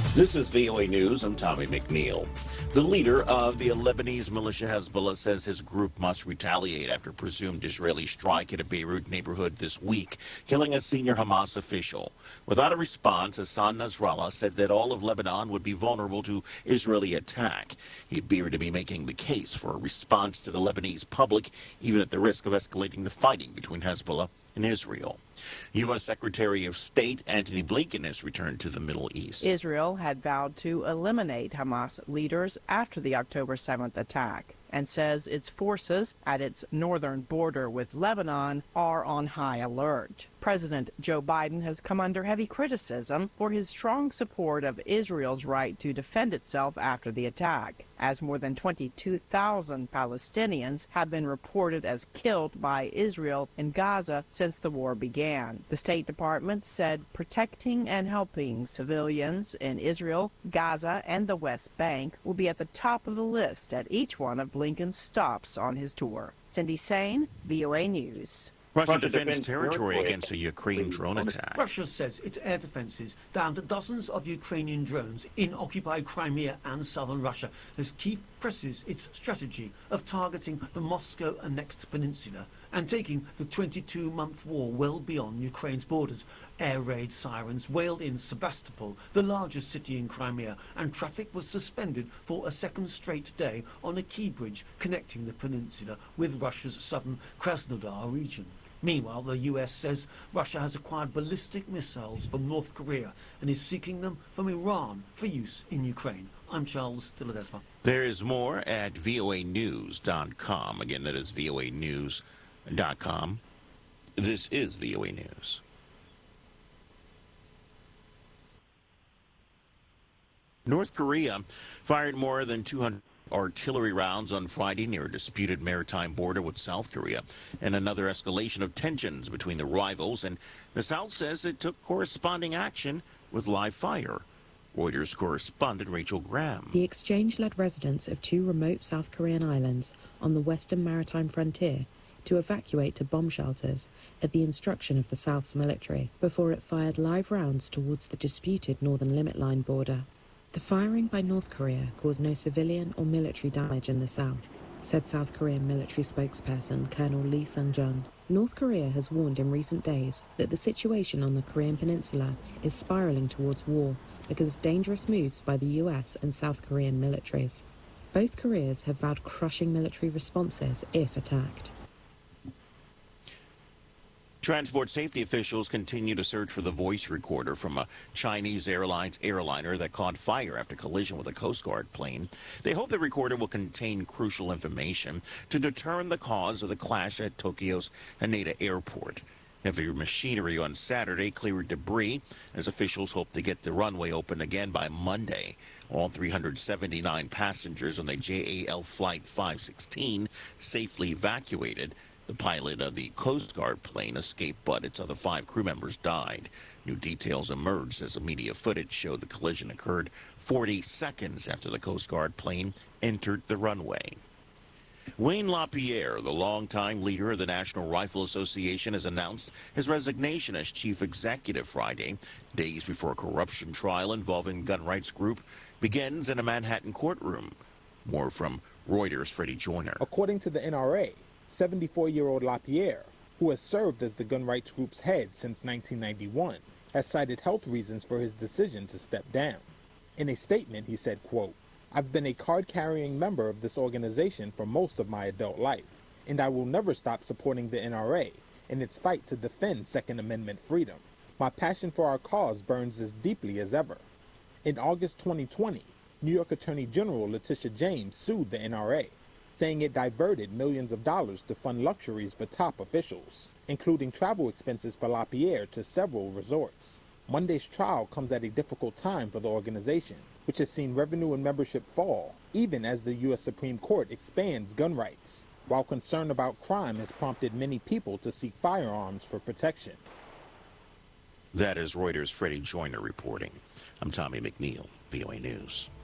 This is VOA News. I'm Tommy McNeil. The leader of the Lebanese militia Hezbollah says his group must retaliate after presumed Israeli strike at a Beirut neighborhood this week, killing a senior Hamas official. Without a response, Hassan Nasrallah said that all of Lebanon would be vulnerable to Israeli attack. He appeared to be making the case for a response to the Lebanese public, even at the risk of escalating the fighting between Hezbollah and Israel. U.S. Secretary of State Antony Blinken has returned to the Middle East. Israel had vowed to eliminate Hamas leaders after the October 7th attack and says its forces at its northern border with Lebanon are on high alert. President Joe Biden has come under heavy criticism for his strong support of Israel's right to defend itself after the attack, as more than 22,000 Palestinians have been reported as killed by Israel in Gaza since the war began. The State Department said protecting and helping civilians in Israel, Gaza, and the West Bank will be at the top of the list at each one of Blinken's stops on his tour. Cindy Sain, VOA News. Russia defends territory against a Ukraine drone attack. Russia says its air defenses downed dozens of Ukrainian drones in occupied Crimea and southern Russia as Kyiv presses its strategy of targeting the Moscow-annexed peninsula and taking the 22-month war well beyond Ukraine's borders. Air raid sirens wailed in Sebastopol, the largest city in Crimea, and traffic was suspended for a second straight day on a key bridge connecting the peninsula with Russia's southern Krasnodar region. Meanwhile, the US says Russia has acquired ballistic missiles from North Korea and is seeking them from Iran for use in Ukraine. I'm Charles de Ledesma. There is more at voanews.com. Again, that is voanews.com. This is VOA News. North Korea fired more than 200 artillery rounds on Friday near a disputed maritime border with South Korea, and another escalation of tensions between the rivals, and the South says it took corresponding action with live fire. Reuters correspondent Rachel Graham. The exchange led residents of two remote South Korean islands on the western maritime frontier to evacuate to bomb shelters at the instruction of the South's military before it fired live rounds towards the disputed Northern Limit Line border. The firing by North Korea caused no civilian or military damage in the south, said South Korean military spokesperson Colonel Lee Sung-jun. North Korea has warned in recent days that the situation on the Korean peninsula is spiraling towards war because of dangerous moves by the US and South Korean militaries. Both Koreas have vowed crushing military responses if attacked. Transport safety officials continue to search for the voice recorder from a Chinese Airlines airliner that caught fire after collision with a Coast Guard plane. They hope the recorder will contain crucial information to determine the cause of the crash at Tokyo's Haneda Airport. Heavy machinery on Saturday cleared debris as officials hope to get the runway open again by Monday. All 379 passengers on the JAL Flight 516 safely evacuated. The pilot of the Coast Guard plane escaped, but its other 5 crew members died. New details emerged as the media footage showed the collision occurred 40 seconds after the Coast Guard plane entered the runway. Wayne LaPierre, the longtime leader of the National Rifle Association, has announced his resignation as chief executive Friday, days before a corruption trial involving gun rights group begins in a Manhattan courtroom. More from Reuters' Freddie Joyner. According to the NRA, 74-year-old LaPierre, who has served as the gun rights group's head since 1991, has cited health reasons for his decision to step down. In a statement, he said, quote, "I've been a card-carrying member of this organization for most of my adult life, and I will never stop supporting the NRA in its fight to defend Second Amendment freedom. My passion for our cause burns as deeply as ever." In August 2020, New York Attorney General Letitia James sued the NRA, saying it diverted millions of dollars to fund luxuries for top officials, including travel expenses for LaPierre to several resorts. Monday's trial comes at a difficult time for the organization, which has seen revenue and membership fall, even as the U.S. Supreme Court expands gun rights, while concern about crime has prompted many people to seek firearms for protection. That is Reuters' Freddie Joyner reporting. I'm Tommy McNeil, VOA News.